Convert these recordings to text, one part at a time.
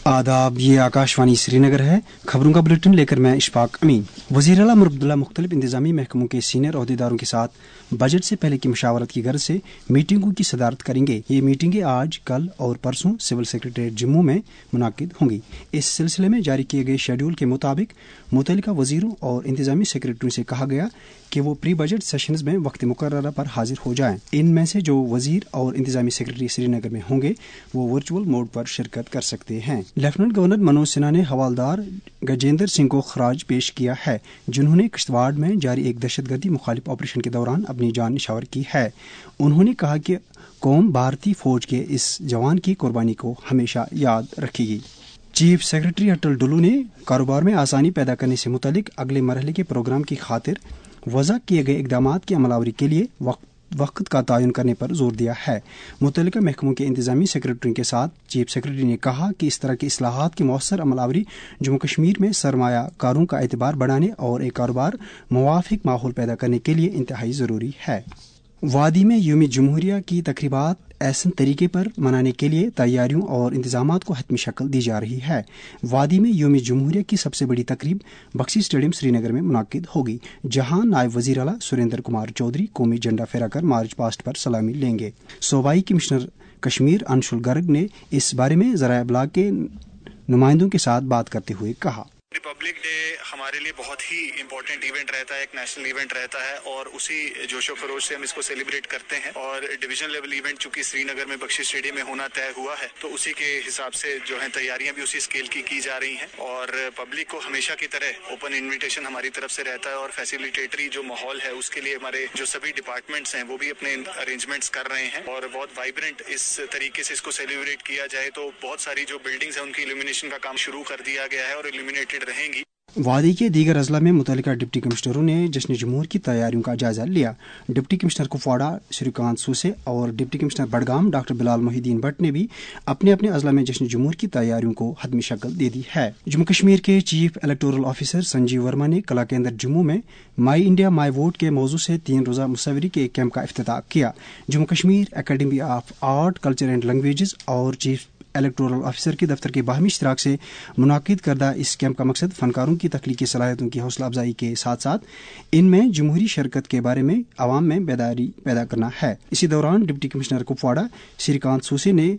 आदाब, ये आकाशवाणी श्रीनगर है। खबरों का बुलेटिन लेकर मैं इशफाक अमीन। वज़ीर आला उमर अब्दुल्ला मुख्तलिफ इंतजामी महकमों के सीनियर ओहदेदारों के साथ बजट से पहले की मशावरत की गर्ज से मीटिंगों की सदारत करेंगे। ये मीटिंगें आज, कल और परसों सिविल सेक्रेटरीट जम्मू में मुनाकिद होंगी। इस सिलसिले में जारी किए गए शेड्यूल के मुताबिक मुतल्लिका वज़ीरों और इंतजामी सेक्रेटरियों से कहा गया कि वो प्री बजट सेशंस में वक्त मुकर्ररा पर हाजिर हो जाएं। इनमें से जो वज़ीर और इंतजामी सेक्रेटरी श्रीनगर में होंगे वो वर्चुअल मोड पर शिरकत कर सकते हैं। लेफ्टिनेंट गवर्नर मनोज सिन्हा ने हवालदार गजेंद्र सिंह को खराज पेश किया है, जिन्होंने किश्तवाड़ में जारी एक दहशतगर्दी मुखालिफ ऑपरेशन के दौरान अपनी जान निछावर की है। उन्होंने कहा कि कौम भारतीय फौज के इस जवान की कुर्बानी को हमेशा याद रखेगी। चीफ सेक्रेटरी अटल डुल्लू ने कारोबार में आसानी पैदा करने से मुतालिक अगले मरहले के प्रोग्राम की खातिर वज़ा किए गए इक़दामात की अमलावरी के लिए वक्त का तयन करने पर जोर दिया है। मुतल्लिका महकमों के इंतजामी सेक्रेटरी के साथ चीफ सेक्रेटरी ने कहा कि इस तरह की इस्लाहात की मौसर अमलावरी जम्मू कश्मीर में सरमायाकारों का एतबार बढ़ाने और एक कारोबार मुवाफिक माहौल पैदा करने के लिए इंतहाई ज़रूरी है। वादी में यौम जमहूरिया की तकरीबात ऐसे तरीके पर मनाने के लिए तैयारियों और इंतजामात को हतमी शक्ल दी जा रही है। वादी में यौम जमहूरिया की सबसे बड़ी तकरीब बख्शी स्टेडियम श्रीनगर में मुनाकिद होगी, जहां नायब वजीर आला सुरेंद्र कुमार चौधरी कौमी झंडा फहराकर मार्च पास्ट पर सलामी लेंगे। सूबाई कमिश्नर कश्मीर अंशुल गर्ग ने इस बारे में ज़राए इब्लाग के नुमाइंदों के साथ बात करते हुए कहा, रिपब्लिक डे हमारे लिए बहुत ही इम्पोर्टेंट इवेंट रहता है, एक नेशनल इवेंट रहता है और उसी जोशो खरोश से हम इसको सेलिब्रेट करते हैं। और डिवीजन लेवल इवेंट चूंकि श्रीनगर में बख्शी स्टेडियम में होना तय हुआ है, तो उसी के हिसाब से जो है तैयारियां भी उसी स्केल की जा रही हैं। और पब्लिक को हमेशा की तरह ओपन इन्विटेशन हमारी तरफ से रहता है और फैसिलिटेटरी जो माहौल है उसके लिए हमारे जो सभी डिपार्टमेंट्स हैं वो भी अपने अरेंजमेंट्स कर रहे हैं और बहुत वाइब्रेंट इस तरीके से इसको सेलिब्रेट किया जाए। तो बहुत सारी जो बिल्डिंग्स हैं उनकी इल्यूमिनेशन का काम शुरू कर दिया गया है और इल्यूमिनेटेड रहेंगी। वादी के दीगर अजला में मुतल्लिका डिप्टी कमिश्नरों ने जश्न जमहूर की तैयारियों का जायजा लिया। डिप्टी कमिश्नर कुपवाड़ा श्रीकांत सूसे और deputy commissioner Budgam doctor Bilal Mohiuddin Bhat ने भी अपने अपने अजला में जश्न जमहूर की तैयारियों को हतमी शक्ल दे दी है। जम्मू कश्मीर के chief electoral officer Sanjeev Verma ने कला केंद्र जम्मू में माई इंडिया माई वोट के मौजू से 3 रोजा मुसव्वरी के एक कैंप का इफ्तिताह किया। Jammu Kashmir academy of art, culture and languages और चीफ इलेक्टोरल ऑफिसर के दफ्तर के बाहमी इश्तराक से मुनाकिद करदा इस कैंप का मकसद फनकारों की तख्लीकी सलाहियतों की हौसला अफजाई के साथ साथ इनमें जमहूरी शरकत के बारे में आवाम में बेदारी पैदा करना है। इसी दौरान डिप्टी कमिश्नर कुपवाड़ा श्रीकांत सूसे ने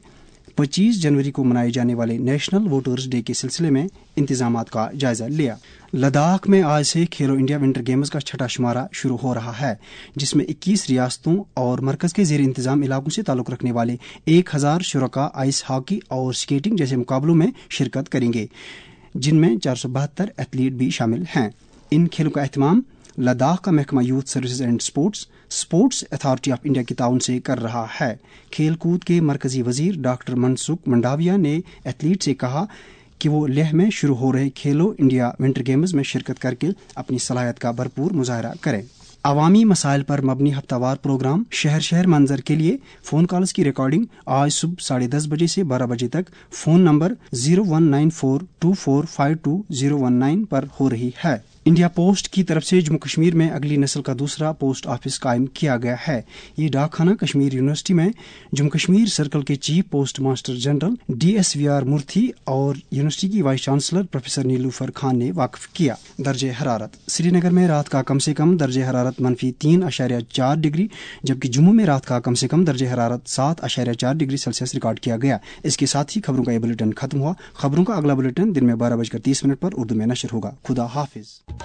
25 जनवरी को मनाए जाने वाले नेशनल वोटर्स डे के सिलसिले में इंतजामात का जायजा लिया। लद्दाख में आज से खेलो इंडिया विंटर गेम्स का छठा शुमारा शुरू हो रहा है, जिसमें 21 रियासतों और मरकज के जेर इंतजाम इलाकों से ताल्लुक रखने वाले 1000 शुरका आइस हॉकी और स्केटिंग जैसे मुकाबलों में शिरकत करेंगे, जिनमें 472 एथलीट भी शामिल हैं। इन खेलों का एहतमाम लद्दाख का महकमा youth services and sports authority of India की ताउन से कर रहा है। खेल कूद के मरकजी वजीर डॉक्टर मनसुख मंडाविया ने एथलीट से कहा कि वो लेह में शुरू हो रहे खेलो इंडिया विंटर गेम्स में शिरकत करके अपनी सलाहियत का भरपूर मुजाहरा करें। अवामी मसाइल पर मबनी हफ्तावार प्रोग्राम शहर शहर मंजर के लिए फ़ोन कॉल्स की रिकॉर्डिंग आज सुबह 10:30 बजे से 12 बजे तक फ़ोन नंबर 0194245219 पर हो रही है। इंडिया पोस्ट की तरफ से जम्मू कश्मीर में अगली नस्ल का दूसरा पोस्ट ऑफिस कायम किया गया है। ये डाकखाना कश्मीर यूनिवर्सिटी में जम्मू कश्मीर सर्कल के chief post master general DSVR Murthy और यूनिवर्सिटी की vice chancellor professor Nilofar Khan ने वाकफ किया। दर्जे हरारत श्रीनगर में रात का कम से कम दर्जे हरारत -3.4 डिग्री, जबकि जम्मू में रात का कम से कम दर्जे हरारत 7.4 डिग्री सेल्सियस रिकॉर्ड किया गया। इसके साथ ही खबरों का ये बुलेटिन खत्म हुआ। खबरों का अगला बुलेटिन दिन में 12:30 पर उर्दू में नशर होगा। खुदा हाफिज।